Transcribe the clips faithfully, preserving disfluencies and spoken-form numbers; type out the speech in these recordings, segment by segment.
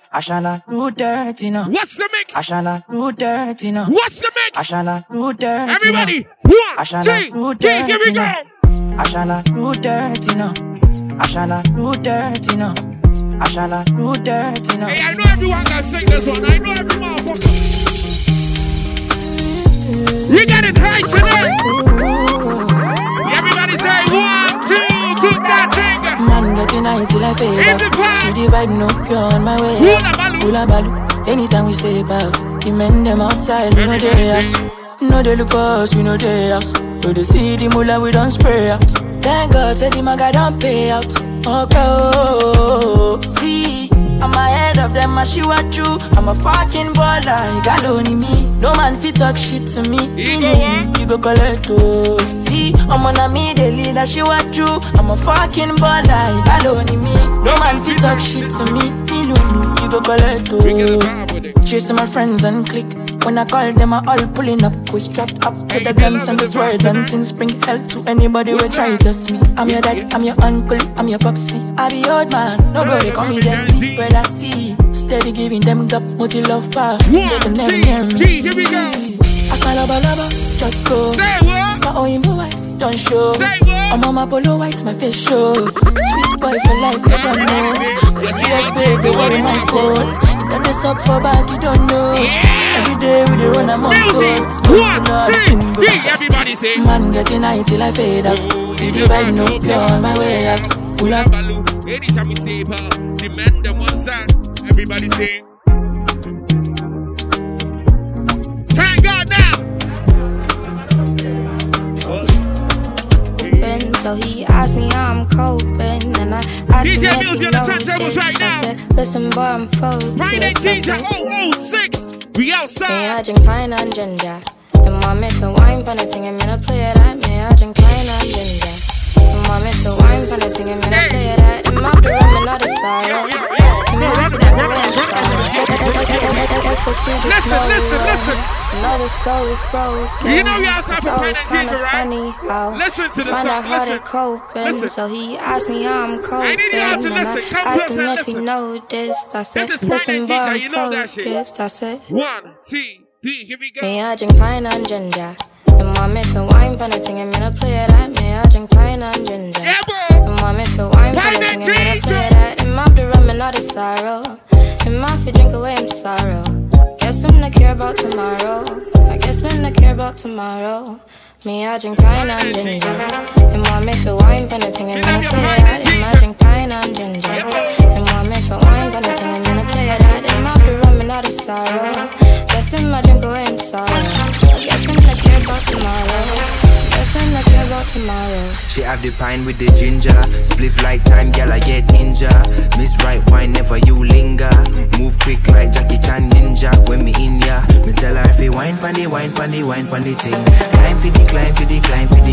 I shall not do dirty now. What's the mix? I shall not do dirty now. What's the mix? I shall not do dirty. Everybody, now. one, two, three, here we go. I shall not do dirty now. I shall not do dirty now. I shall not do dirty now. Hey, I know everyone can sing this one. I know every motherfucker. We got it right today. Everybody say one, two, cook that thing. Man get united till I fade in out. the vibe. The vibe no pure on my way. Hula balu. Hula balu. Anytime we step out, the men them outside, we know they us. No they look for us, we know they us. So they see the mullah, we don't spray out. Thank God, say the maga don't pay out. Okay, oh, see, I'm ahead of them, I she what you. I'm a fucking baller, you got only me. No man fit talk shit to me. You go what? You go collect, oh. See, I'm on a me, they lead, I she what you. I'm a fucking baller, you got only me. No man fit talk shit to me. You go collect, oh. Chase to my friends and click. When I call them, I all pulling up. We strapped up with the guns and the swords and things. Bring hell to anybody who try to test me. I'm your daddy, I'm your uncle, I'm your popsy. I be old man, nobody call me Gen Z. Brother C, steady giving them up, what you love for. Let them never near me. Here we go. I smile lover, lover, just go. Say what? My own boy, don't show. Say what? I'm on my polo white, my face show. Sweet boy for life, you don't know. Serious babe, they worry my phone. You done this up for back, you don't know. Every day we dey run a month. Music, one, two, three, everybody say. Man get united till I fade out. The vibe no pure on my way out. Pull up. Anytime we say her, the men them one side. Everybody say. Thank God now. So he asked me how I'm coping, and I asked D J him Mills, if you're he the knows turntables this. right now. I said, listen boy, I'm focused. Friday D J oh oh six, we outside. Me I drink pine and ginger. The mom if you wine for the thing, I'm gonna play that. Me I drink pine and ginger. The mom if you wine for the thing, I'm gonna play that. I'm out the rum and not the sorrow. Listen, listen, listen. Another soul is broken. You know you outside for pine and ginger, right? Funny, listen to the find song, out how listen. they coping. Listen. So he asked me how I'm coping. I need y'all to listen. Come I asked close him and if he listen. noticed. I said, This is pine listen, and boy, ginger, I'm you know that shit. focused. I said, one, two, three, here we go. me I drink pine and ginger. And mom if you wine for the thing, I'm gonna play that. Me I drink pine and ginger. Yeah, boy. And mom if you wine for the Pine thing, and I'm gonna ginger. play that. And mom the rum and not the sorrow. And mom if you drink away my sorrow. Guess I'm not care about tomorrow. I guess I'm not care about tomorrow. Me, I drink pine and ginger. And mom, if you wine for the thing, I'm gonna play that. And I drink pine and ginger. And mom, if you wine for the thing, I'm gonna play that. And mom, the rum and not the sorrow. Guess I'm not drink away my sorrow. I guess I'm not care about tomorrow. Not care about tomorrow. She have the pine with the ginger. Spliff like time, girl, I get ninja. Miss right wine, never you linger. Move quick like Jackie Chan ninja. When me in ya, me tell her if you wine pandy, wine pandy, wine pandy thing. Climb for the, climb for the, climb for the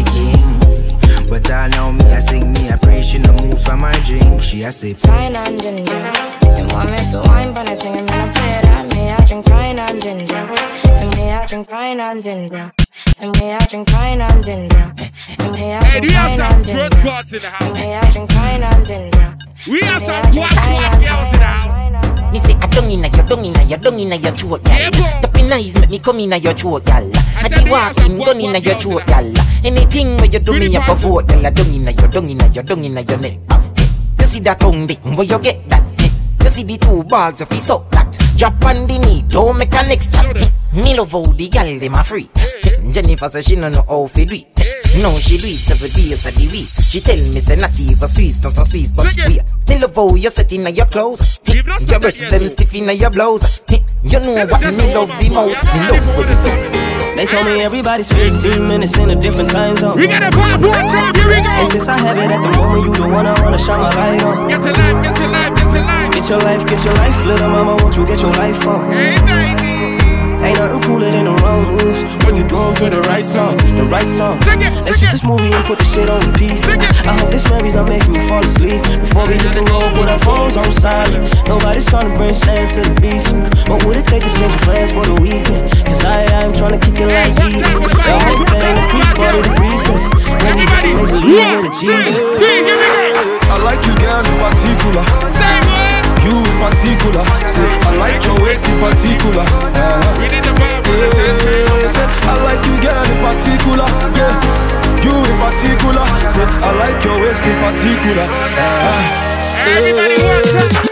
king. But I know me, I sing me, I pray she no move from my drink. She a say pine and ginger. And mom, if you wine for the thing, I'm gonna play that. Me, I drink pine and ginger. And me, I drink pine and ginger. And me, I drink pine and ginger. And me, I Hey, drink do you have pine some and drug ginger. squads in the And house? me, I drink pine and ginger. We have And me, some I drink twat pine twat and girls in the house. Me say I don't inna your, don't inna your, don't inna your throat, gal. Yeah, boy. Tapping eyes make me come inna your throat, gal. I said be we have some walking, what- don't what inna your girls in throat, the gal. house. Anything where you do Pretty me, you process. vote, gal. Don't inna your, don't inna your, don't inna your neck. You see that tongue, dick, where you get that? You see the two balls of his up that. Drop on the knee, don't make a next chat. Me love how the gal dem a free. Jennifer says she no know how to do it. No, she do it seven days of the week. She tell me say not even Swiss, not so Swiss, but Sing it. we. Me love how you set in your clothes. We've not Your started breasts yet, them though. stiff in your blouse. You know This is what just me a love warm-up, the bro. most. Y'all Me not ready love for when this you song. They told me everybody's fifteen minutes in a different time zone. We got a pop one time, here we And go. since I have it at the moment, you the one I wanna shine my light on. Get your life, get your life, get your life. Get your life, get your life, little mama, won't you get your life on? Hey, baby. Ain't nothing cooler than the wrong moves when you do them to the right song, the right song. Sing it, Let's sing shoot it. this movie and put the shit on repeat. Sing it. I hope this memories are making you fall asleep. Before we hit the road, put our phones on silent. Nobody's trying to bring sand to the beach. What would it take to change your plans for the weekend? Cause I, I'm trying to kick it like one these. time for the bad girls, one time for the bad girls. Everybody, one, two, three, here we go. I like you, girl, in particular. Say what? you in particular. Say I like your waist in particular. Uh, We need the vibe on the yeah, say I like you girl in particular. Yeah, you in particular. Say I like your waist in particular. Uh, Everybody yeah. watch it.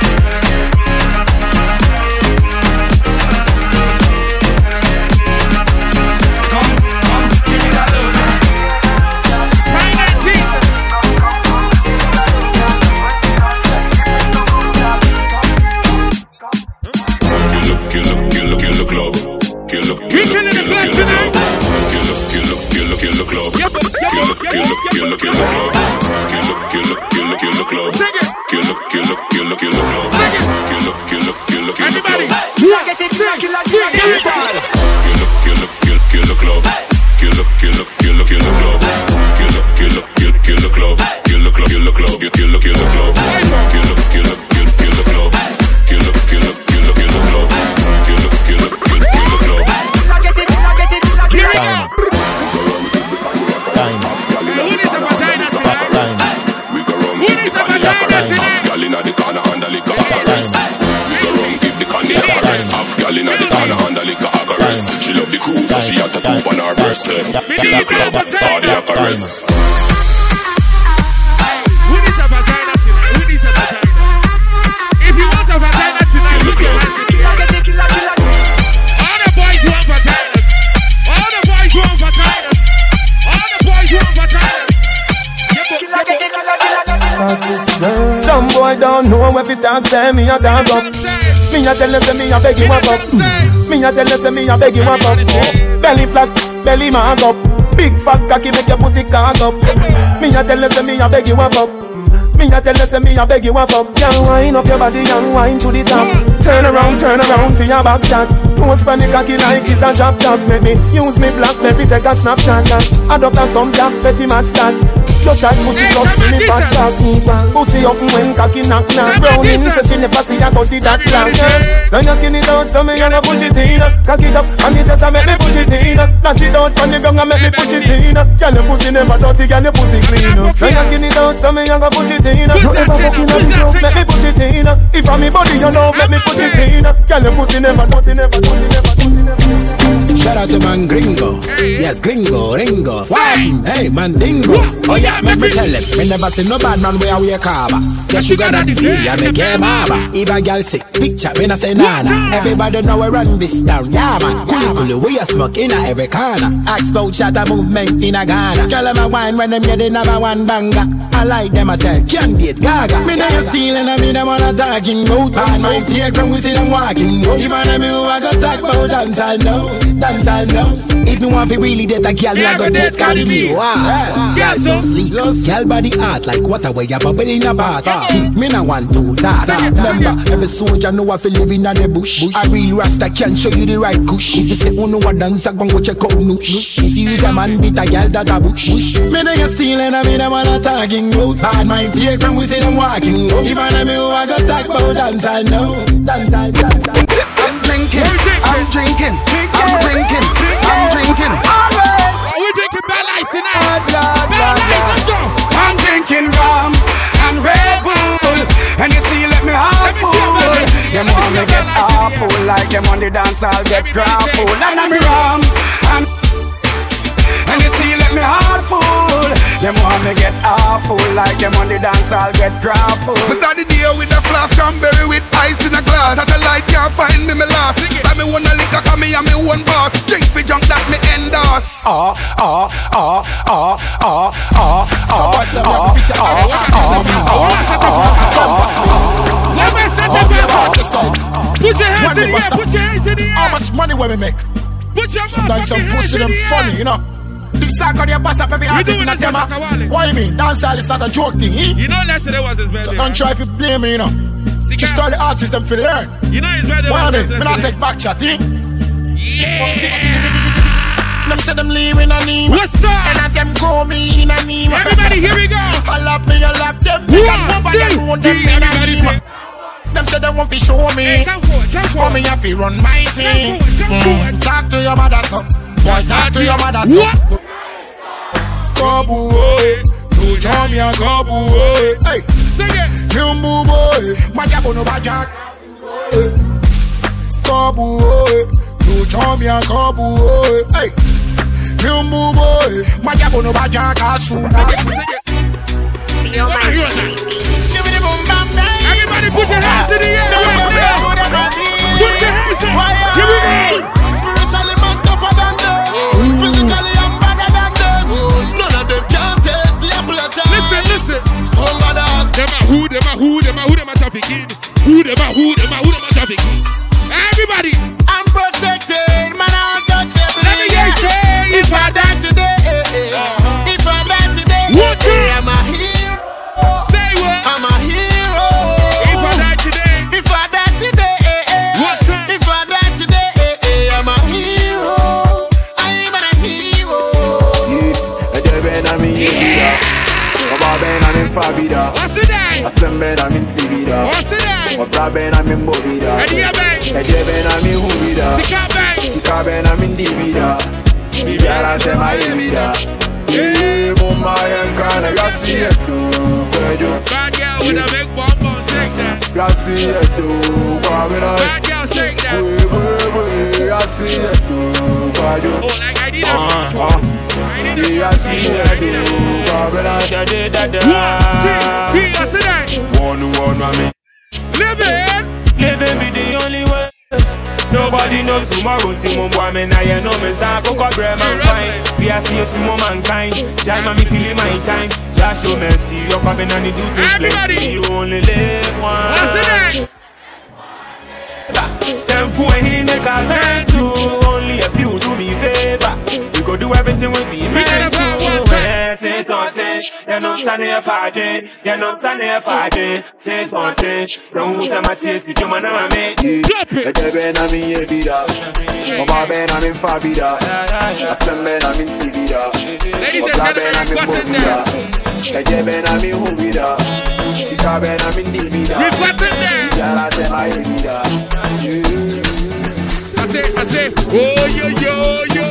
She love the crew, so she had to poop on her breast. Killer club, cardiac arrest. Who needs a vagina tonight? Who needs a vagina? If you want a vagina tonight, put your hands in the air. All the boys want vaginas. All the boys want vaginas. All the boys want vaginas. Some boy don't know if it talk, say me a talk up. Me a tell you say me a beg you a fuck. Me a tell you say me a beg you a fuck. Belly flat, belly man up. Big fat cocky make your pussy cock up. Me a tell you say me a beg you a fuck. Me a tell you say me a beg you a fuck. Young wine up your body and wine to the top. Turn around, turn around for your back shot. Post pan the cocky like it's a drop top. Make me use me blackberry take a snapshot. Adopt a some jack petty mad stand. Look at pussy plus me fat cock equal. Pussy up when cocky knock knock. Browning so she never see a cut the that clock. So you skin it out so me gonna push it in. Cock it up and it just a make me push it in. Dash it out on the ground and make me push it in. Girl your pussy never dirty, girl your pussy clean. So you skin it out so me gonna push it in. No ever fucking on the ground, make me push it in. If I'm me body you love, make me push it in. Girl your pussy never dirty, never dirty, never dirty, never dirty. Shout out to man Gringo. Yes, Gringo, Ringo. Wham, hey man Dingo. Oh yeah, make me tell him. Me never see no bad man where we a carver. The sugar daddy feel ya make him harbor. If a girl sick, picture me not say nana. Everybody know we run this down. Yeah man, cool cool. We a smoke in a every corner. Ask about shatter movement in a Ghana. Girl them a wine when them get the number one banger. I like them a tell candidate Gaga. Me no stealing and me them on a talking about. And my fear when we see them walking. Even them who I got talk about dance I know. Dance I know. If me want to really date a girl, me a go date Cardi B. Wow, girl so sleek, girl body hot like water where you bubble in a bath. Me no want to that. Remember, every soldier know I feel live in the bush. A real rasta can show you the right kush. If you say oh no a dance, I gon' go check out noosh. If you use a man beat a girl that a bush. Me no you stealing and me no wanna talking about. Bad mind fake when we see them walking. Even them who I go talk about dance I know. Dance I dance I. I'm drinking, I'm drinking, I'm drinking, I'm drinking. Are we drinking Bell Ice tonight? Bell Ice, let's go. I'm drinking rum and Red Bull, and you see, let me half full. Them want me get half full like them on the dance, I'll get crap full. And I'm rum and and you see, let me heart full. Them want me get half full like them on the dance, I'll get crap full. I start the day with a flask cranberry with ice in a glass. As a light can't find me, me last. Buy me one a liquor, cause me and me one boss. Drink for junk that me endorse. Ah, ah, ah, ah, ah, ah, ah, Put your hands in the air, put your hands in the air. How much money will we make? Put your Sometimes some pussy them funny, you know. This sack on your bus up every artist in a demo. What you mean? Dancehall is not a joke thing, eh? You know last year was his birthday. So don't try to blame me, you know. Just tell the artists them for learn. You know his birthday was yesterday. Why not take back chat, eh? Yeah. Them say them leave in a name. What's up? And them call me in a name. Everybody, here we go. I love me, I love them. One, two, three. Everybody say. Them say they want to show me. Hey, come forward, come forward. Come me have to run my thing. Come forward, come forward. Mm, talk to your mother, son. Boy, talk to your mother, son. What? Kabu, oh, no no charm ya kabu. Hey, sing it. Kimbu boy, Majabu no bajak. Kabu, no charm ya kabu. Hey, Kimbu boy, Majabu no bajak asu. Sing it, sing it. What are you on that? Everybody put your hands in the air right now. Put your hands in. Here we go. Spiritually man tougher than them. Physically I'm better than them. None of them can taste the apple of time. Listen, listen. Stronger than us. Them a who, them a who, them a who, them a trafficking. Who, them a who, them a who, them a trafficking. Everybody. I'm protected, man, I'm untouchable. Let me hear you say. If I die today, uh-huh. If I die today, what I'm a hero. Say what? I'm a hero. If I die today, if I die today, what time? If I die today, I'm a hero. I'm a hero. Yeah, ben I'm in Yedida. Oba ben I'm in Fabida. What's it name? Asem ben I'm in Tibida. What's it name? Oba ben I'm in Bobida. Eddie ben. Eddie ben I'm in Hubida. Sika ben. Sika ben I'm in Divida. Divida la se ma Yedida. Yeah, mama yankana gasi etu kwejo. Bad girl with a big bum bum, sing that. Gasi etu kwamina. Bad girl, sing that. Gasi etu kwejo. Oh, like I did that. I did that. Gasi etu kwamina. One, two, three, I see that. One, one, mami. Living. Living be the only way. Nobody knows tomorrow. Timo boy me na ye no me sa koko bre mankind. We are see you mankind. Jai mami feeling my time. Just show mercy. You're coming and you do this. Everybody. You only live once. What's it name? Send for he make a turn to. Only a few do me favor. We go do everything with me. We got about one time. Say something. You're not standing here fighting. You're not standing here fighting. Say something. So who's a matches? You man and me. Drop it. Eddie ben I'm in Yedida. Oba ben I'm in Fabida. Asem ben I'm in Tibida. Ladies and gentlemen, what's in there? Eddie ben I'm in Hubida. Sika ben I'm in Divida. We've got it there. Divida la se ma Yedida. I say, I say, oh yo yo yo.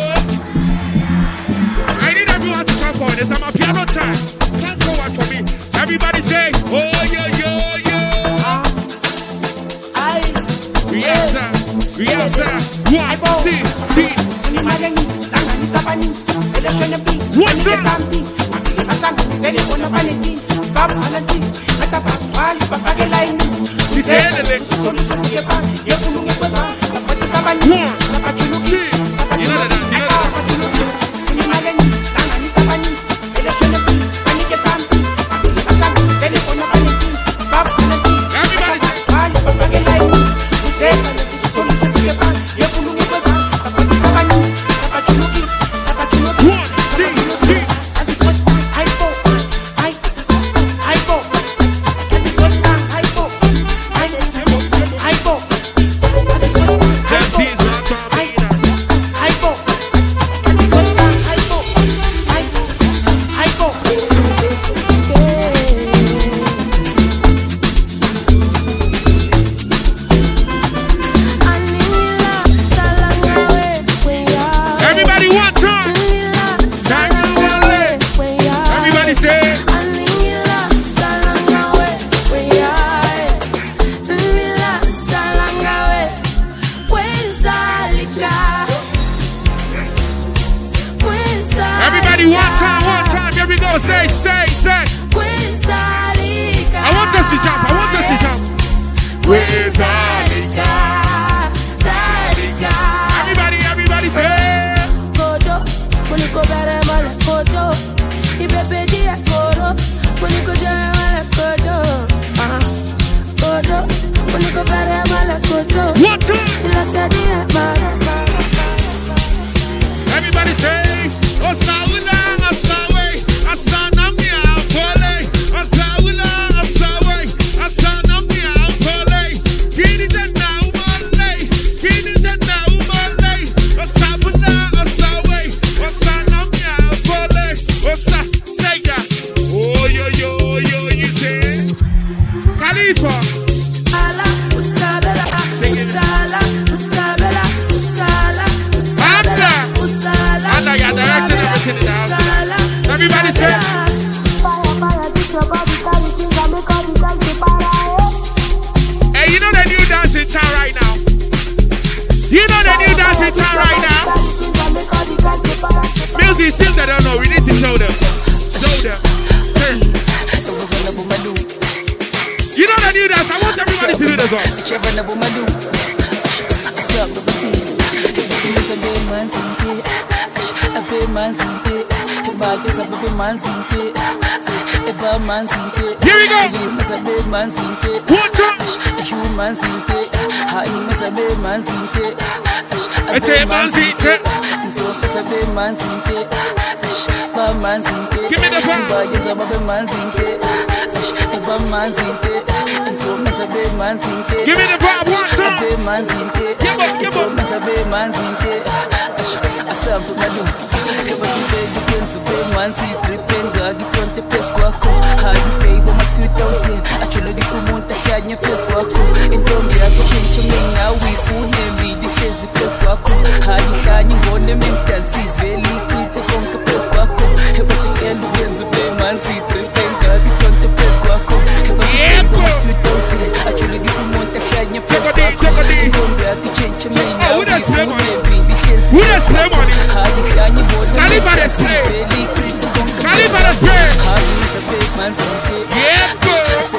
I need everyone to come forward. It's my piano time. Come forward for me. Everybody say, oh yo yo yo. Yes sir, yes sir. One, two, three. What's Say, say, say. I want us to jump. I want us to jump. Everybody, everybody say. What? Everybody say. Osaula, Osawe, Asanamia, Pole, Osaula, Osawe, Asanamia, Pole. Get it go. Here we go. What's up? It's a man seat. Give me the phone. Give me the pop, what's up? Give up, give up. Who does play money? Who does play money? Caliber the spray. Caliber the spray. Yeah, bro.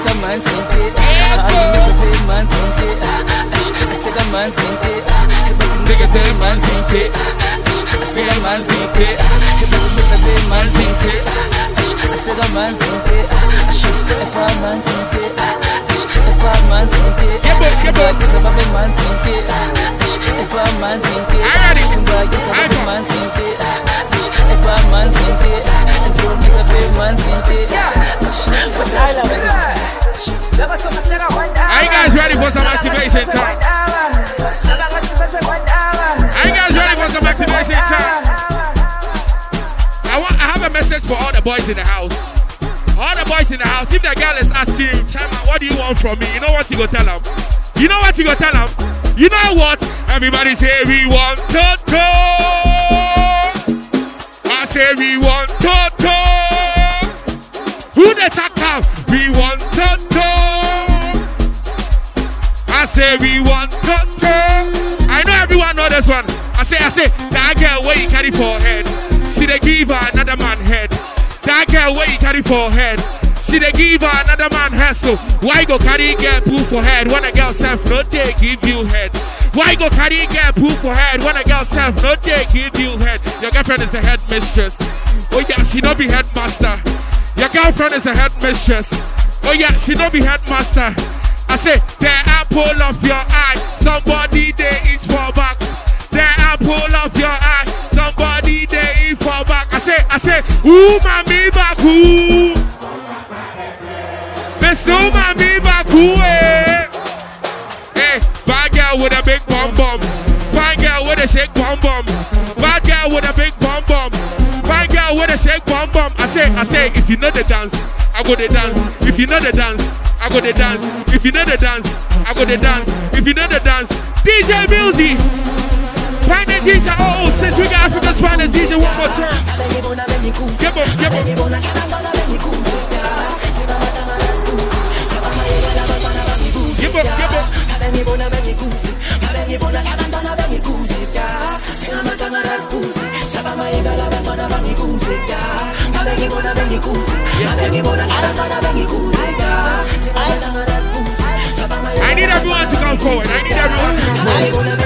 Are you guys ready for some activation time? Are you guys ready for some activation time? I want. I have a message for all the boys in the house. All the boys in the house. If the girl is asking you, Chama, what do you want from me? You know what you go tell them. You know what you go tell them. You know what? Everybody say we want Toto. I say we want Toto. Who the talk out? We want Toto. I say we want Toto. I know everyone know this one. I say, I say, that girl where you carry for head. She they give her another man head. That girl where you carry for head. She they give her another man head. So why go carry girl poo for head when a girl self no they give you head? Why go carry girl poo for head when a girl self no they give you head? Your girlfriend is a head mistress. Oh yeah, she no be headmaster. Your girlfriend is a head mistress. Oh yeah, she no be headmaster. I say, the apple of your eye, somebody there is for back. The apple of your eye, somebody there is for back. I say, I say, ooh, mommy back, ooh. Miss ooh, mommy back, ooh, eh. Hey, bad girl with a big bum bum. Fine girl with a shake bum bum. Bad girl with a big bum bum. Fine girl with a shake bum bum. I say, I say, if you know the dance, I go the dance. If you know the dance, I go the dance. If you know the dance, I go the dance. If you know the dance, D J Music. Find the G T A. Oh, since we got Africa's finest D J one more time. Give up, give up. Give up, give up. I need everyone to come forward. I need everyone to come forward.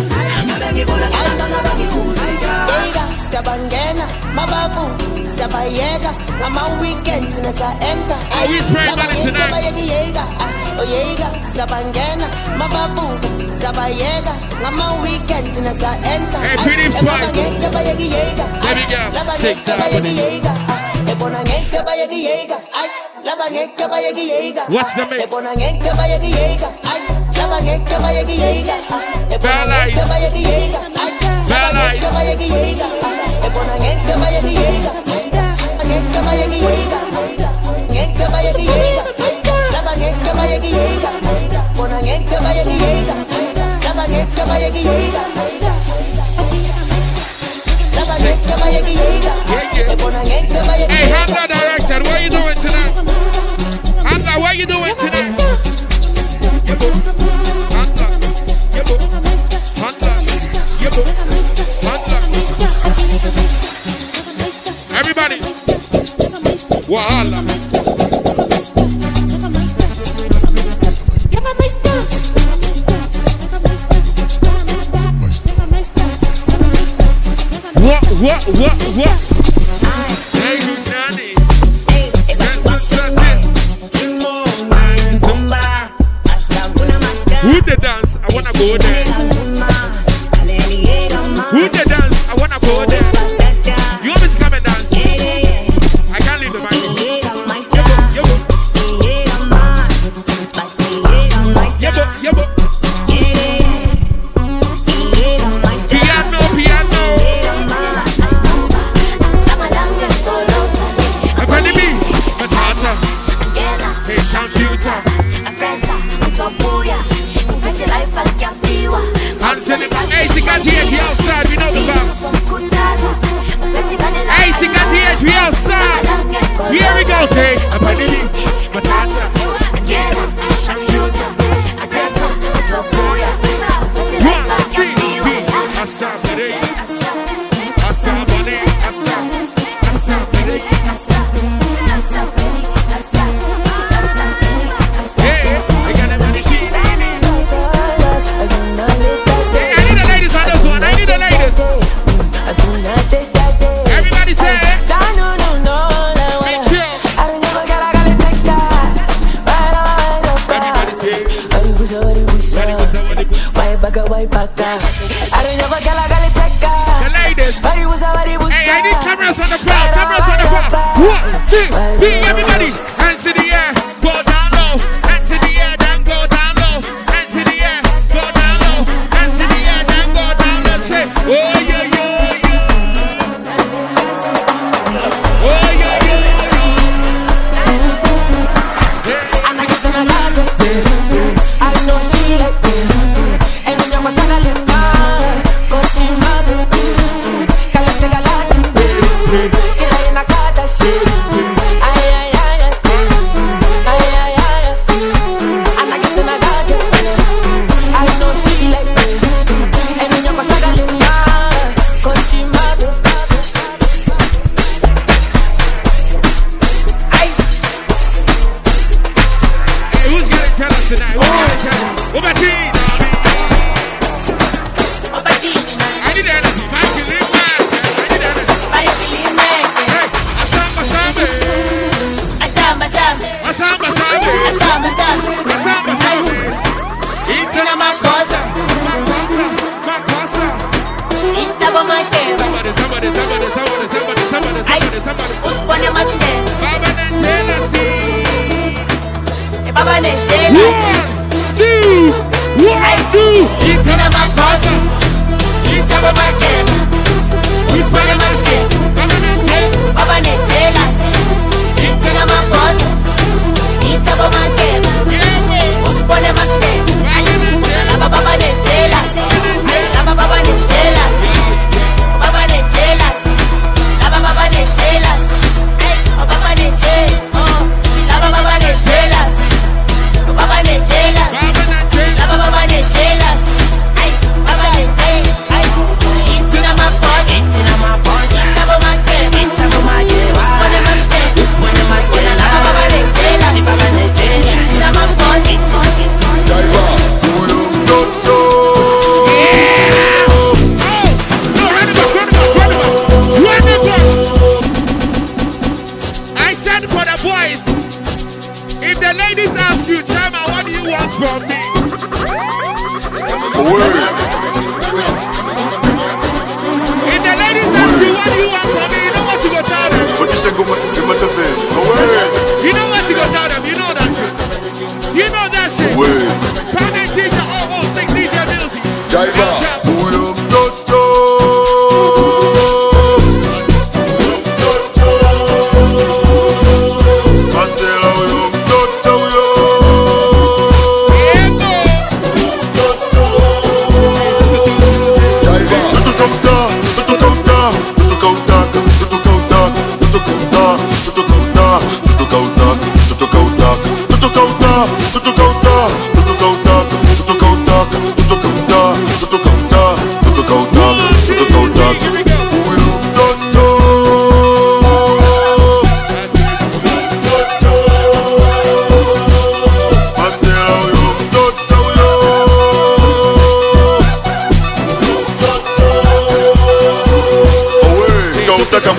Are we spraying money tonight? Oh yeah, Sabangena, Mababu, Sabayega, Mama weekend in a enter. Hey, pretty spice. There we go. Shake that. What's the mix? Bad lights. Bad Hey, Hamza director, what are you doing tonight? Hamza, what are you doing tonight? Hamza, Hamza, everybody, Wahala. what, what, what? Hey, you nanny. That's what's happening. Who the dance? I wanna go there. Who the dance? I wanna go there. You want me to come and dance? I can't leave the microphone. Yebo, yebo. Piano, piano. Academy, Matata. Hey, computer. Hey, Sikati H, we outside, we know the vibe. Hey, Sikati H, we outside. Here we go, say. Academy, Matata. Computer. One, two, three. Asabere. Asabere. Asabere. Hey, I got a money sheet. Hey, I need the ladies on this one. I need the ladies. Everybody say it. Make sure. Everybody say it. The ladies. Hey, I need cameras on the crowd. Cameras on the crowd. One, two, three. Everybody, hands in the air. Go down low. Hands in the air, then go down low. Hands in the air, go down low. Hands in the air, then go down low. Say, oh yeah, yeah, yeah. Oh yeah, yeah, yeah. And I guess I'm not I know she like me. And when you're a saga, go see my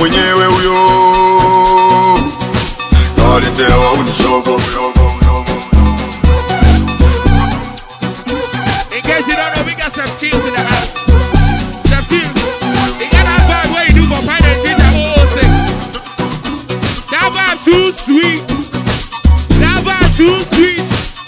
mwenyewe huyo. Nawaletea wauni shogo. In case you don't know, we got some teams in the house. Some teams. You got that vibe where you do for Pine and Ginger oh oh six. That vibe too sweet. That vibe too sweet.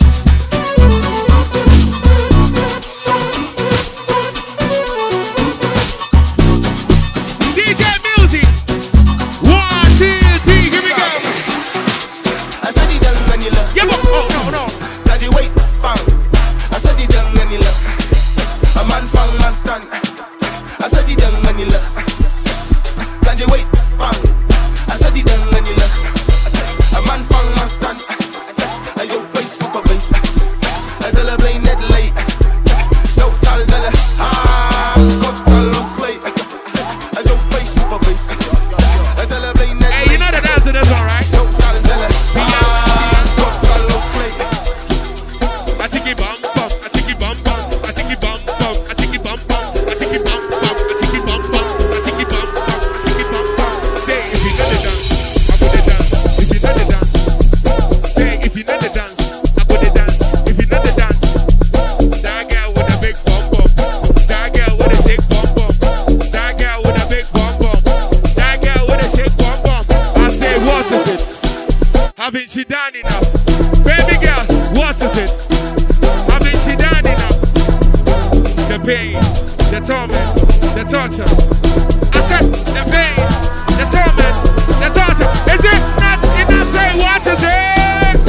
D J Music. One, two, three, here we go. I said it done when you look. Yeah, but, oh, no, no. Graduate, fang. I said it done when you look. A man fang, man stand. I said it done when you look. Graduate, fang. I said it done when you look. A man fang, man stand. I yo place, papa base. I tell her blame that late. No sal dollar. Ah, cup sal lost plate. I yo place, papa base. I tell her blame that. Hey, you know the dance to this one, right? No sal dollar. Ah, cup sal lost plate. I chicky bum bum, I chicky bum bum, I chicky bum bum, I chicky bum bum, I chicky bum bum, I chicky bum bum, I chicky bum bum, I chicky bum bum. Say if you know the dance, I go the dance. If you know the dance, say if you know the dance, I go the dance. If you know the dance, that girl with a big bum bum, that girl with a shake bum bum, that girl with a big bum bum, that girl with a shake bum bum. I say what is it? Haven't you done enough, baby girl? What is it? Haven't you done enough? The pain, the torment, the torture. I said the pain, the torment, the torture. Is it not enough? Say what is it?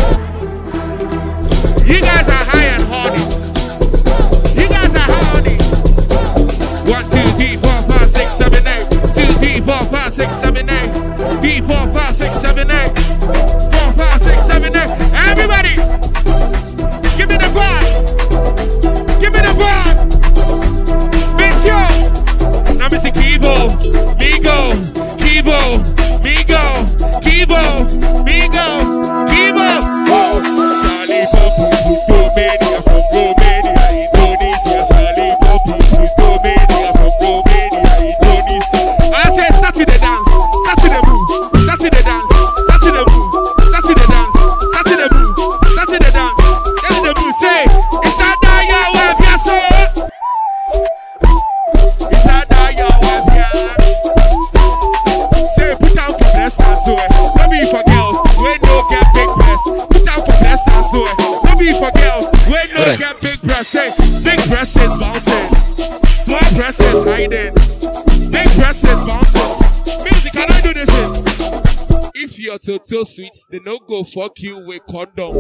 You guys are high and horny. You guys are horny. One, two, three, four, five, six, seven, eight. Two, three, four, five, six, seven, eight. Three, four, five, six, seven, eight. Four, five, six, seven, eight. Everybody, give me the vibe. Give me the vibe. Bitch, yo. Now me see Kibo, Migo, Kibo, Migo, Kibo, Migo, Kibo. Oh, Charlie Poppy, Romania from Romania, Indonesia. Charlie Poppy, Romania from Romania, Indonesia. I say start to the dance, start to the move, start to the dance, start to the move, start to the dance, start to the move, start to the dance, start to the move. Say, it's a daya web, yes sir. It's a daya web, yeah. Say, put down for breast and so don't be for girls, we no get big breasts. Put down for breast and so don't be for girls, we no Breast. get big breasts. Say, big breasts is bouncing, small breasts is hiding, big breasts is bouncing. Music, can I do this shit? If you're total sweet, they no go fuck you with condom.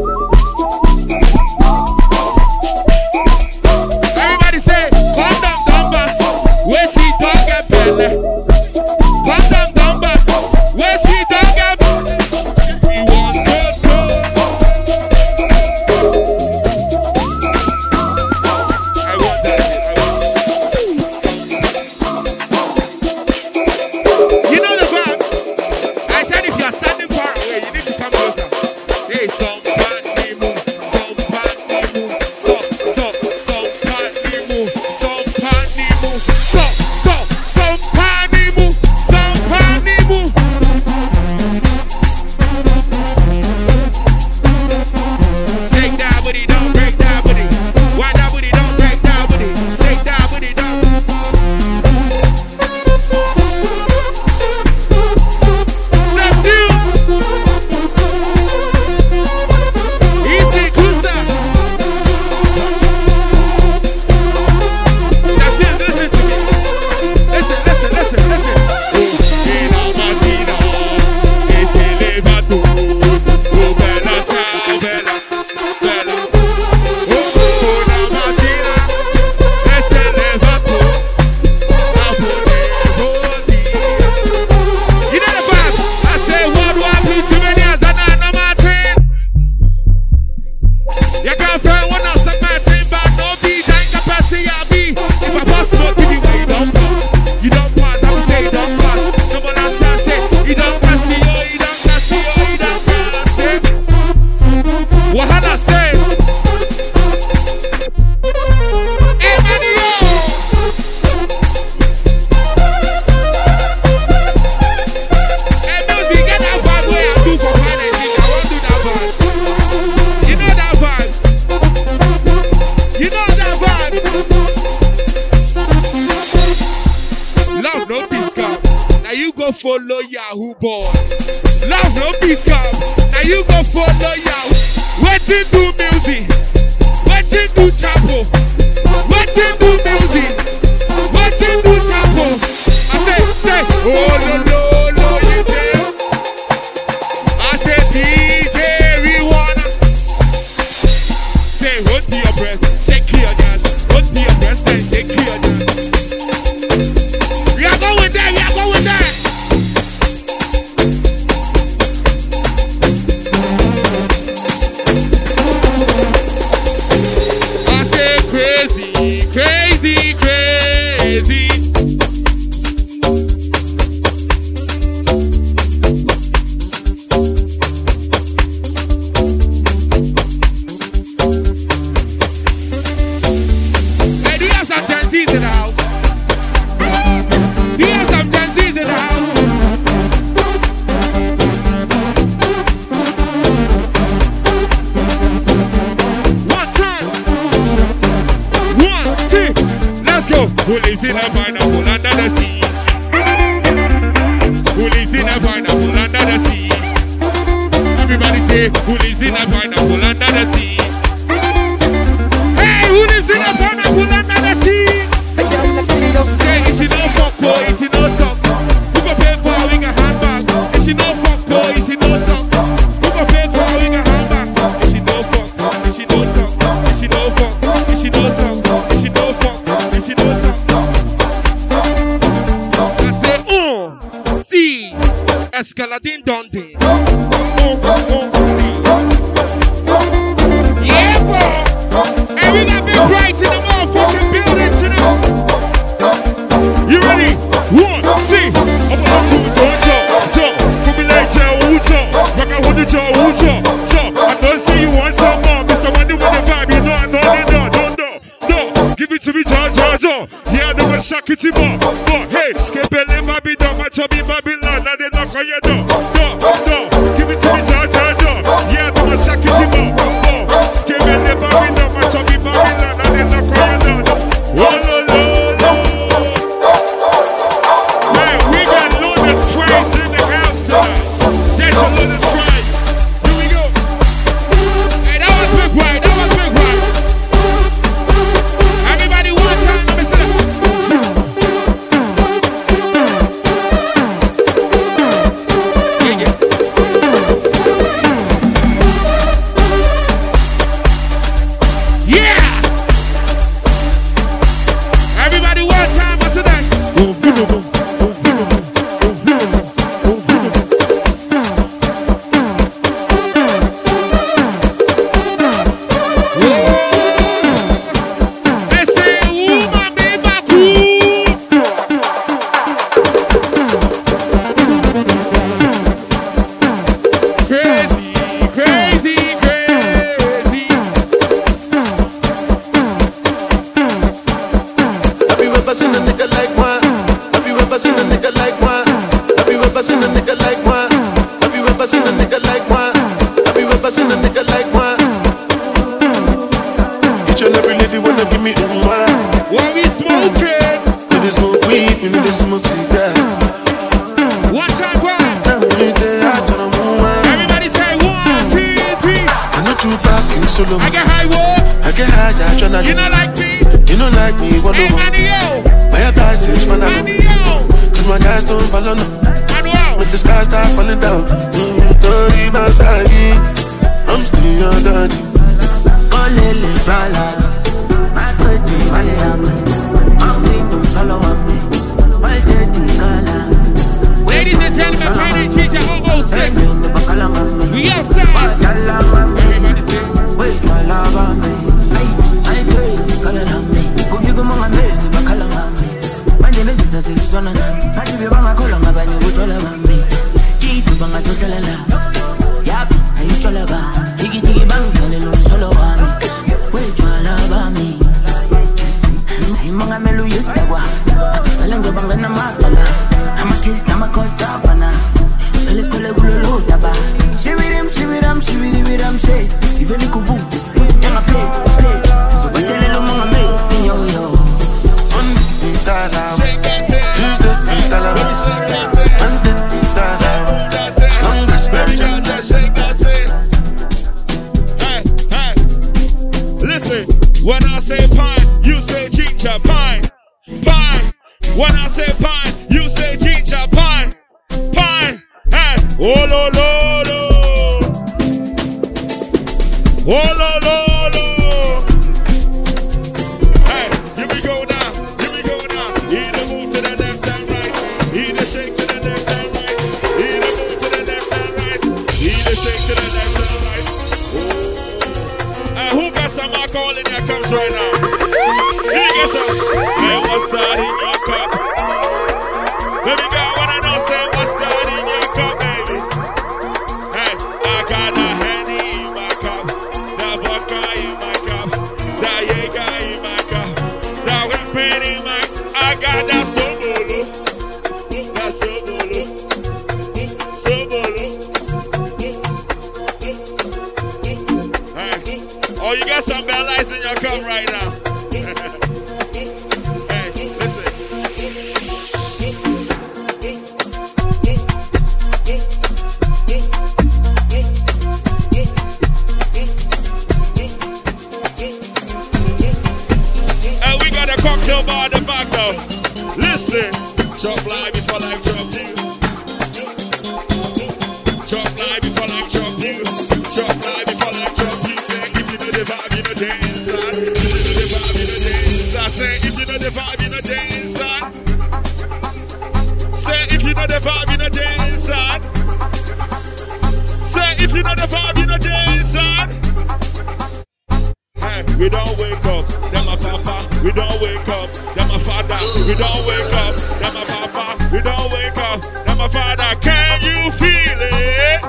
Everybody say, condom don't bust, where she don't get belly. Condom don't bust, where she don't get belly. We want to go. I want that shit, I want that. You know the vibe? I said if you're standing far away, you need to come closer. Hey, somebody move, somebody move, so, so, follow Yahoo boy. Love no peace come. Now you go follow Yahoo. Waiting do music. Waiting do chapel. Waiting do music. Waiting do chapel. I say, say, oh no no no, you say. I say D J Rihanna. Say, hold to your breast, shake your ass. Hold to your breast and shake your ass. We are going there, we are going there. I say crazy, crazy, crazy. Hey, do you have some Gen Z's in the house? Do you have some Gen Z's in the house? One time. One, two. Let's go. Who lives in a pineapple under the sea? Who lives in a pineapple under the sea? Everybody say, who lives in a pineapple under the sea? Hey, who lives in a pineapple under the sea? Say, is she no fuck boy? Is she no suck? Who go pay for a wing a handbag? Is she no fuck boy? Is she no suck? Who go pay for a wing a handbag? Is she no fuck? Is she no suck? Is she no fuck? Is she no suck? Is she no fuck? Is she no suck? I say, oh, see, escalading Dundee. Oh, oh, see. Yeah, bro. And we got big brights in the motherfucking building tonight. You ready? One, see. I'm about to jump, jump. Come me like Joe, jump. Rock out with the jaw, jump, jump. I don't see you want some more. Mister Wendy with the vibe, you know I know it, no, no, no, no. Give it to me, jaw, jaw, jaw. Yeah, they want shock it, but, but, hey, skepele, my be done, my chubby, my be land, now they knock on your door. No, no, give it to me, jaw, jaw, jaw. Yeah, they want shock it, but, but, skepele, my be done, my chubby, my be land, now they knock on your door. Oh, no, no, no. Man, we got loaded fries in the house tonight. That's your loaded fries. Here we go. Hey, that was big right, that was big right. Everybody one time, let me see that. Yeah, yeah. Yeah! Everybody one time, what's that? Crazy, crazy, crazy. Have you ever seen a nigga like one? Have you ever seen a nigga like one? Have you ever seen a nigga like one? Have you ever seen a nigga like one? Have you ever seen a nigga like one? Each and every lady wanna give me one. What we smoking? We need to smoke weed, we need to smoke cigar. One time, one. Every day I turn on one. Everybody say one, two, three. I know too fast, can you solo? I get high, what? I get high, I tryna. You not like me? You don't like me, what Hey, no more? Manio. My advice is man, I Manio. Cause my guys don't follow no. Manuel. When the sky start falling down, mm, dirty my body, I'm still your daddy. Olele fala, my pretty Maliama, I'm to follow me. Ladies and gentlemen, Friday Chicha oh oh six. We outside. Everybody say, wait, my love on me. I pray, color on me. Go you go on me, the color on me. My name is Jesus, son of them. I give you my color, my bany, which all of me. Keep you bang as a tell. Yap, I you tell about. Jiggy jiggy bang, tell you, follow on me. Wait, my love on me. I'm a melu, you stagwa. I'm a matala. I'm a kiss, I'm a cause savannah. Fellas call a gulu taba. She with him, she with him, she with him, with him, she. If you look a boot, this pussy, I'm a play, play. So, but tell a mama, mate, yo, yo. Monday, Tuesday, Wednesday, ginger pine, pine. When I say pine, you say ginger pine, pine. Hey, oh lo lo lo, oh lo lo lo. Hey, here we go now, here we go now. Either move to the left and right, either shake to the left and right, either move to the left and right, either shake to the left and right. Oh. Uh, who got some alcohol in your cups right now? Here you get some. Hey, what's that in your cup? Baby girl, I wanna know, say what's that in your cup, baby? Hey, I got the Henny in my cup, the vodka in my cup, the Jaeger in my cup, the champagne in my cup. I got that Sobolo, that Sobolo, Sobolo. Hey, oh, you got some Bell Ice in your cup right now. Hey, listen. Cocktail bar at the back now. Listen. Chop live before like chop you. Chop live before like chop you. Chop live before like chop you. Say if you know the vibe, you know the inside. If you know the vibe, you know the inside. Say if you know the vibe, you know the inside. Say if you know the vibe, you know the inside. Say if you know the vibe, you know the inside. Hey, we don't wake up. Them a papa. We don't wake up. Them a father. We don't wake up. Them a papa. We don't wake up. Them a father. Can you feel it?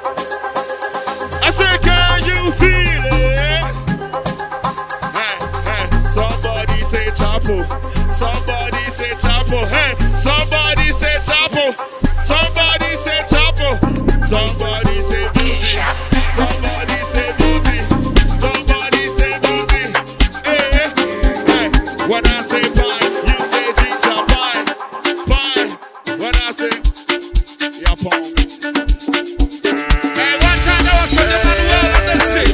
I say, can you feel it? Hey, hey. Somebody say chapo. Somebody say chapo. Hey, somebody say chapo. Somebody say chapo. Somebody say boozy. Somebody say boozy. Somebody say boozy. Hey, hey. When I say pine, you say ginger pine, pine. When I say yeah, pong. Hey, one time I was putting on the world of the sea.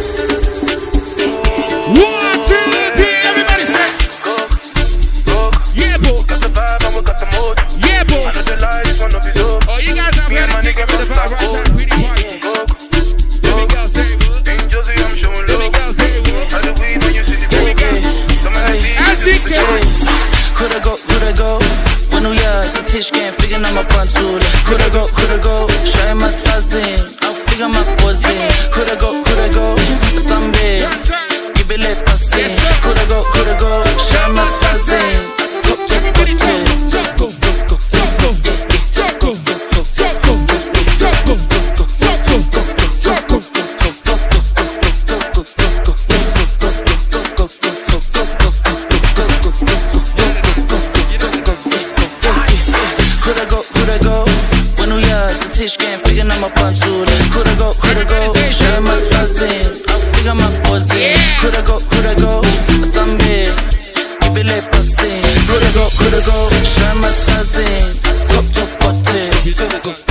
One, two, three, everybody say. Yeah, boy. Got the vibe and we got the mood. Yeah, boy. I know the light is one of his own. Oh, you guys have ready to give me the vibe right now. Pretty poison. Let me go say what? In Josie, I'm showing love. Let me go say what? I the weed when you see the boy. Coulda go, coulda go. When we are, so Tish can't figure out my pantula. Coulda go, coulda go. Shy my stars in. I'll figure my pose in. Coulda go, coulda go. Someday, give it let us in. Coulda go, coulda go. Shy my stars in. Go, go, go, go, go, go, go, go, go, Tish can't figure out my pantula. Coulda go, coulda go. Share my stars in. I'll figure my pose in. Coulda go, coulda go. Someday, give it let us in. Coulda go, coulda go. Share my stars in. Go, go, go, go, go, go, go.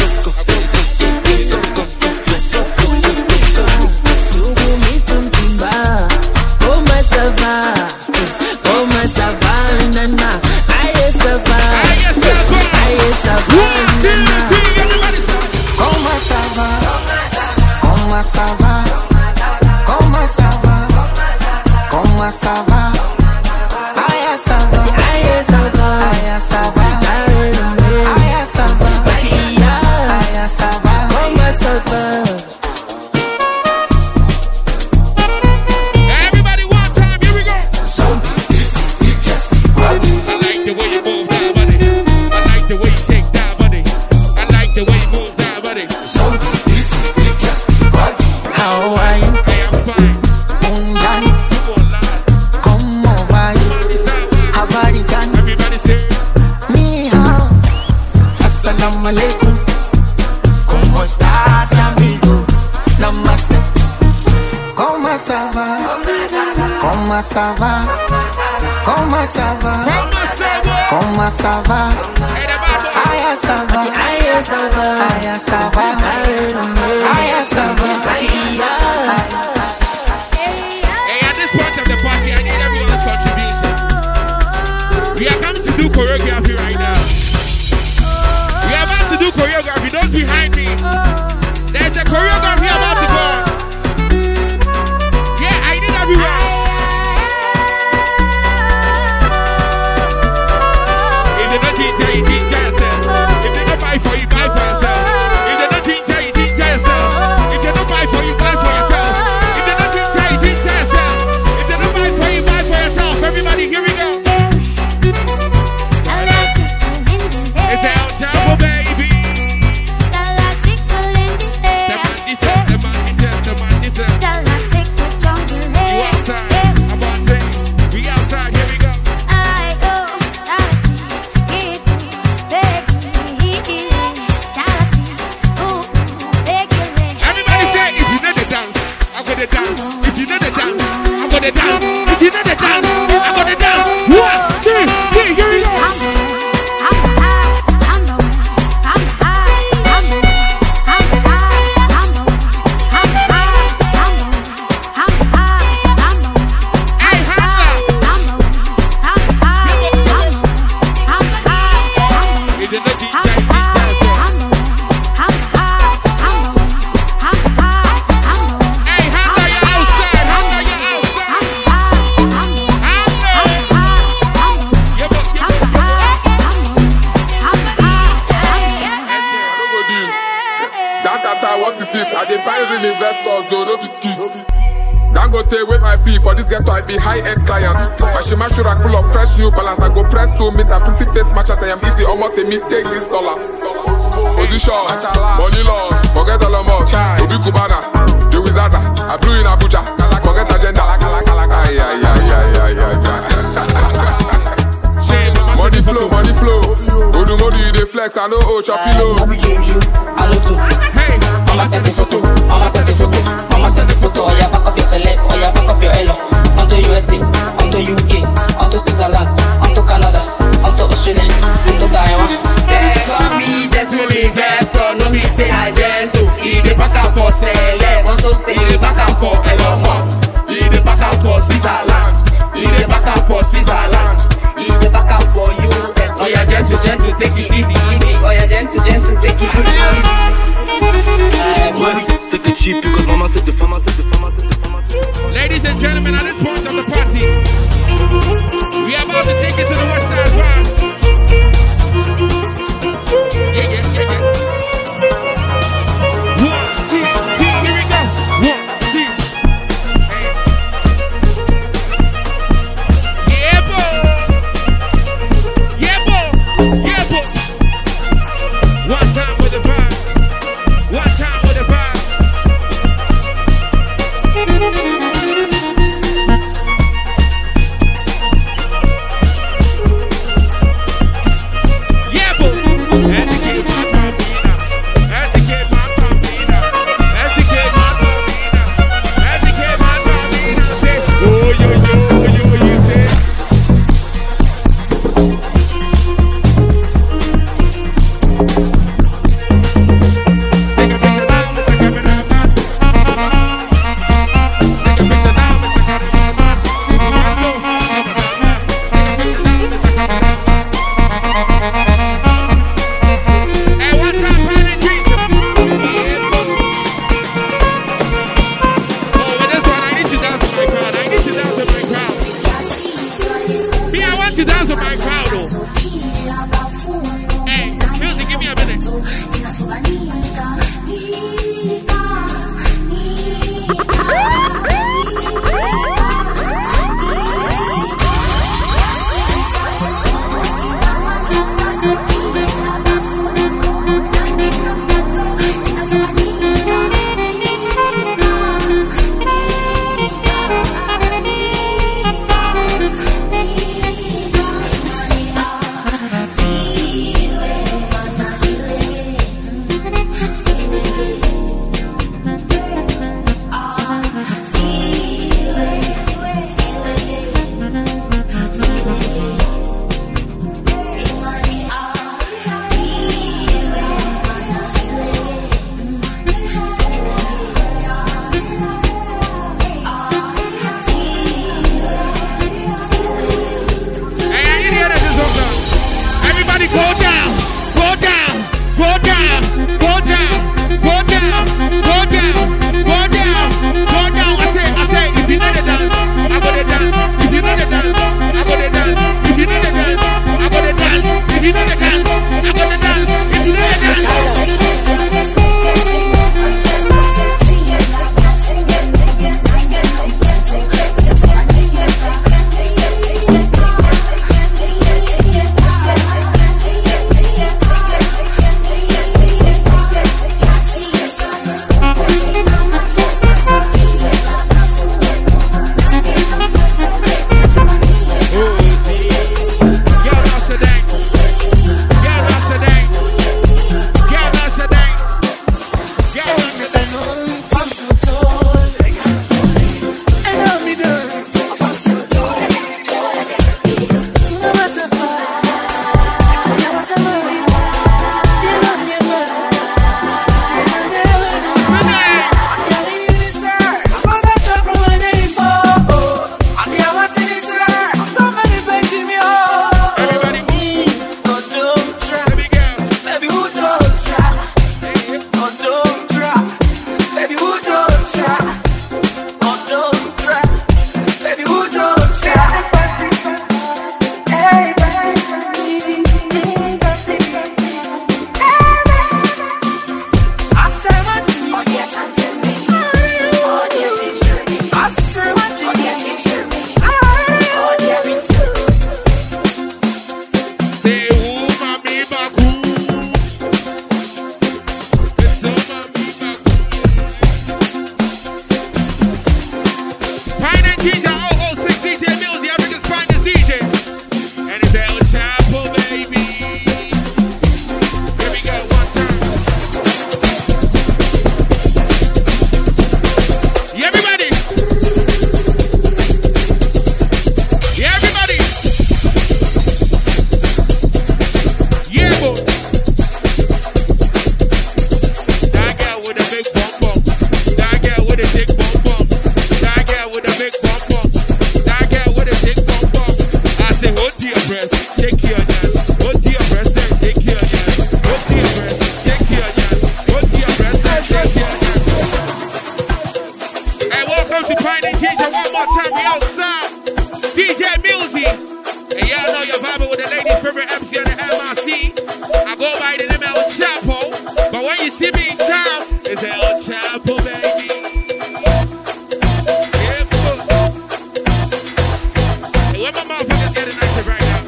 Comment ça va? Comment ça va? Comment ça va? Aya ça va? Aya ça va? Aya ça va? Aya ça va? Hey, at this part of the party, I need everyone's contribution. find real investors, though, no biscuits. Dangote with my P for this ghetto, I be high-end client. Mashima Shurak pull up fresh new balance. I go press to meet a pretty face match at I am easy, almost a mistake this dollar. Position, money loss, forget all of us. Obi Kubana, Joey Zaza, I blew in Abuja, forget agenda. Ay, ay, ay, ay, ay, ay. Money flow, money flow. Odu Modu, they flex, I know, oh, Chapilo. Hey, Mama send the photo, Mama send the photo, Mama send the photo. Oh yeah, back up your celeb, oh yeah, back up your elo. Onto U S A, onto U K, onto Switzerland, onto Canada, onto Australia, onto Taiwan. They call me gentle investor, no me say I gentle. He the back out for celeb, onto say the back out for Elon Musk. He the back out for Switzerland, he the back out for Switzerland, he the back out for U S. Oh yeah, gentle, gentle, take it easy, easy. Oh yeah, gentle, gentle, take it easy, easy. Money, take it cheap because mama said the farmer said the farmer said the farmer said the farmer. Ladies and gentlemen, at this point of the party, we are about to take it to the West Side Vibes. Yeah, yeah, yeah, yeah. One, two, three, here we go. One, two. Yeah, boy. Yeah, boy. Yeah, boy. One time with the vibe. One time with the vibe. Yeah, boy. That's the kid, my bambina. That's the kid, my bambina. That's the kid, my bambina. That's the kid, my bambina. Say, oh, yo, yo, yo, you say. Take a picture now, Mister Cameraman. Take a picture now, Mister Cameraman. Take a picture now, Mister Cameraman. Hey, watch out, Planet Teacher. Oh, with this one, I need to dance with my crowd. I need to dance with my crowd. Me, I want to dance with my crowd, though. Hey, music, give me a minute. breast, shake your ass. Go to your breast and shake your ass. Go to your breast, shake your ass. Go to your breast and shake your ass. Hey, welcome to Pine and Ginger. One more time, we outside. D J Music. And y'all know you're vibing with the ladies' favorite M C on the M R C. I go by the name of El Chapo. But when you see me in town, it's El Chapo, baby. Yeah, boy. Hey, where my motherfuckers getting active right now?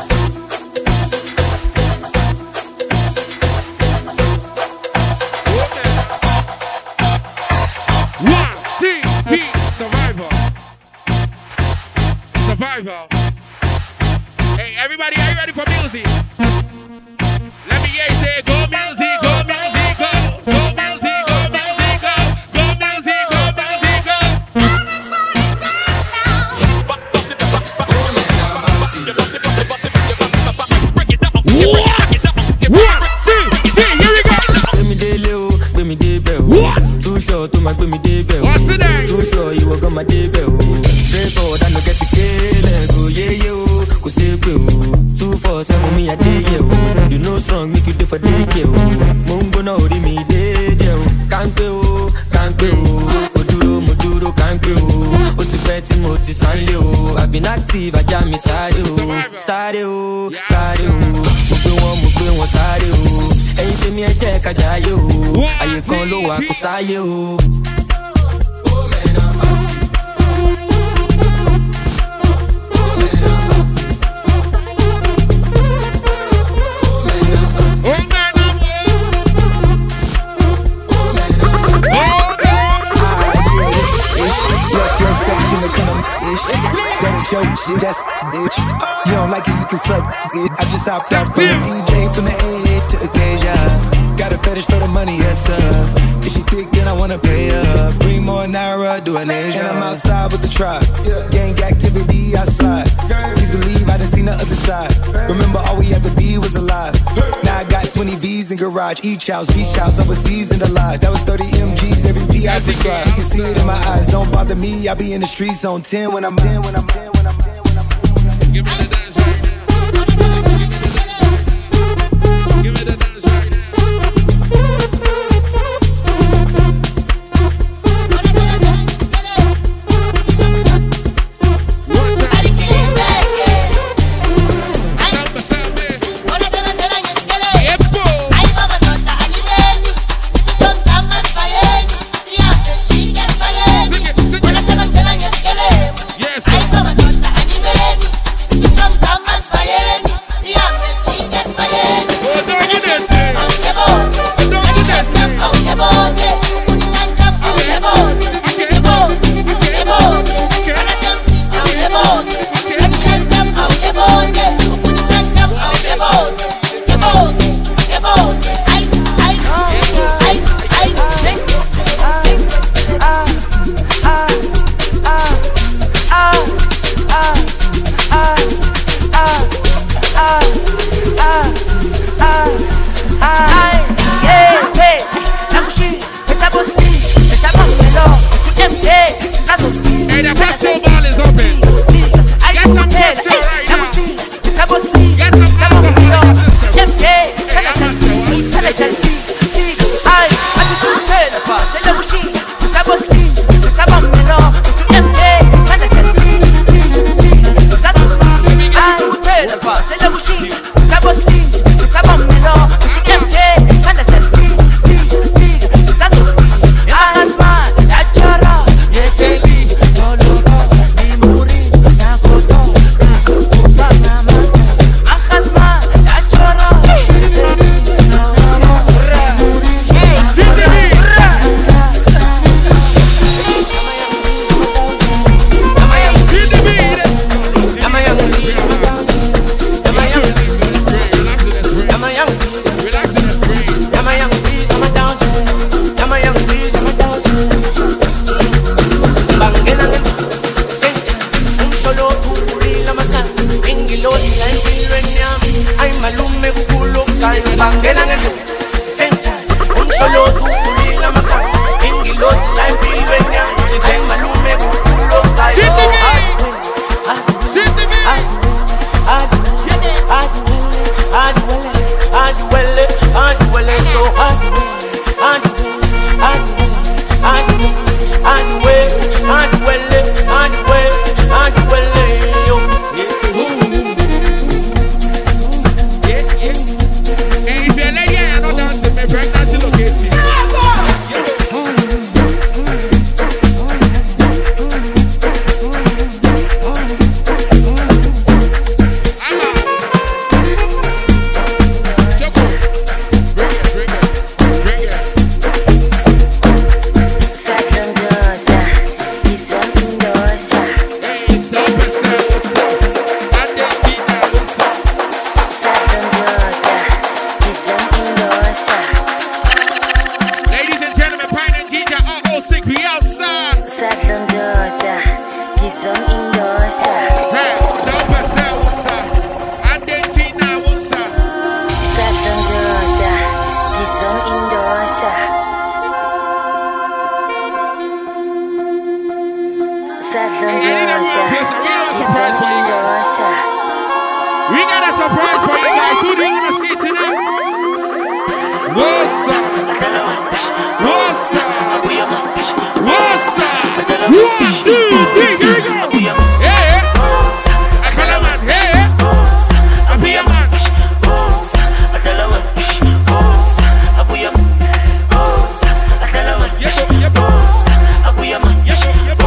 One, two, three, survivor. Survivor. Hey, everybody, are you ready for music? Let me hear you say, go music, go music, go. Go music, go music, go. Go music, go music, go. What? One, two, three, here we go. Give me the Leo, give me the bell. What? Too short to my give me the bell. What's the name? Too short, you will got my day bell. Straight forward, I no get the kill. Go yeah, yo. Two four seven me a day, yo. You know strong, make you do for day, yo. Mungo no ori me day, yo. Can't go, can't go. Oduro, moduro, can't go. Oti peti, moti sanleo. I've been active, I jam me sáré o, sáré o, sáré o. Mo gbé wọn, mo gbé wọn sáré o. Ẹyin tèmi ẹ jẹ́ ká jayé o. Ayé kan ló wà kó sáyé o. Yo, shit, that's bitch. You don't like it, you can suck it. I just hopped out from the D J from the A to occasion. Got a fetish for the money, yes sir. If she thick, then I wanna pay her. Bring more Naira, do an Asia. And I'm outside with the tribe. Gang activity outside. Please believe I done seen the other side. Remember, all we had to be was alive. Now I got twenty V's in garage. Each house, beach house, overseas and alive. That was thirty M Gs, every P I prescribed. You can see it in my eyes, don't bother me. I be in the streets on ten when I'm in, when I'm in. Give me the dance right now. Give me the dance right now. One time. Samba, samba. Epo. Yes, Hey, the cocktail ball is open. Get some cocktail right now. Get some alcohol in your system. Hey, I'm not so We got a surprise for you guys. Who do you want to see tonight? What's up? What's up? What's up? One, two, three, here we go. Yeah, yeah. I call a man, yeah, yeah. I be a man. Yes, yep, yep. Yes, yep, yep.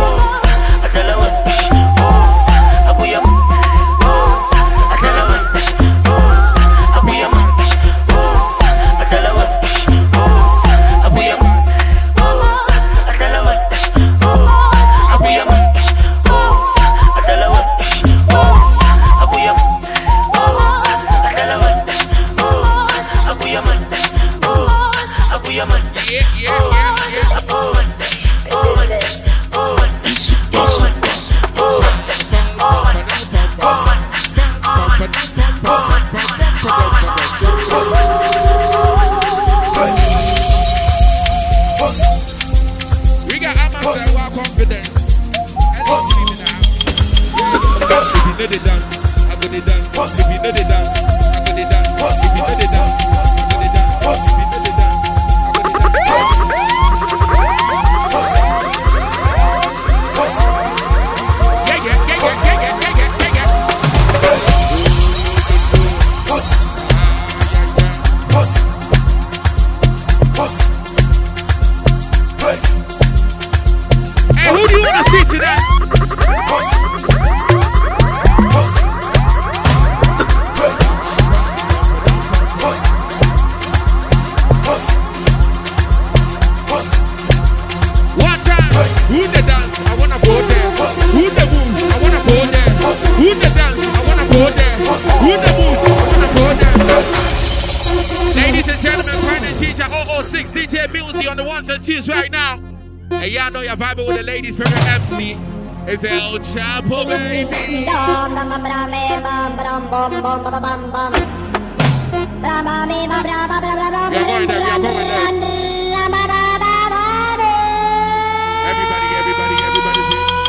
It's El Chapo, baby. You're going there, you're going there. Everybody, everybody, everybody.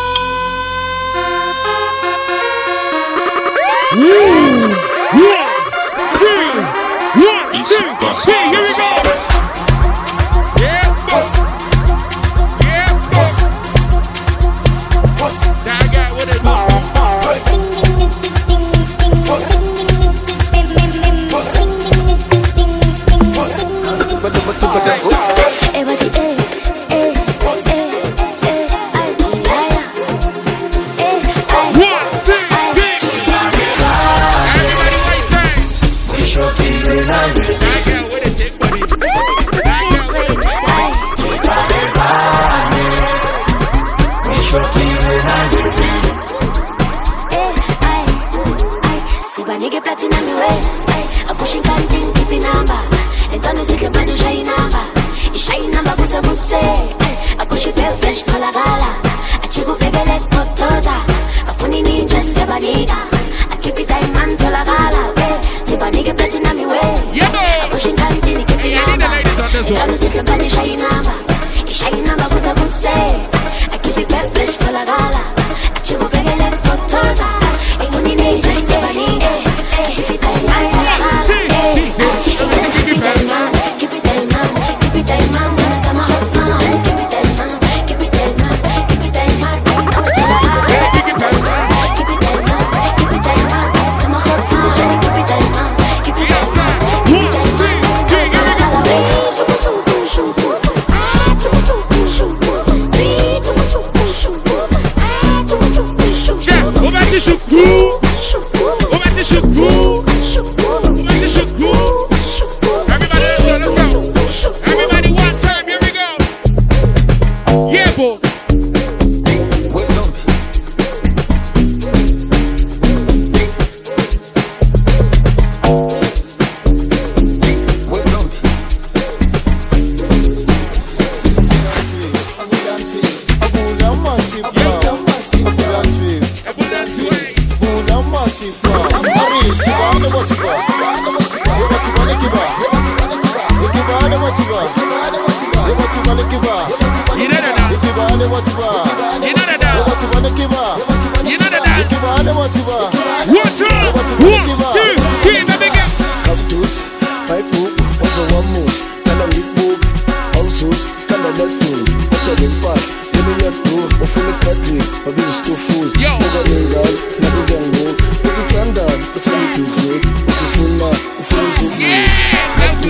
Woo! One, two, one, two, three, here we go. You know the dance. One, two, one.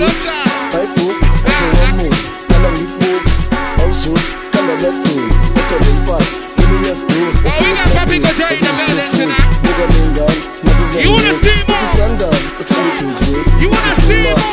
You wanna see more? You wanna see more?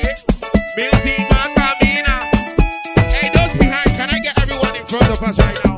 Front of us right now.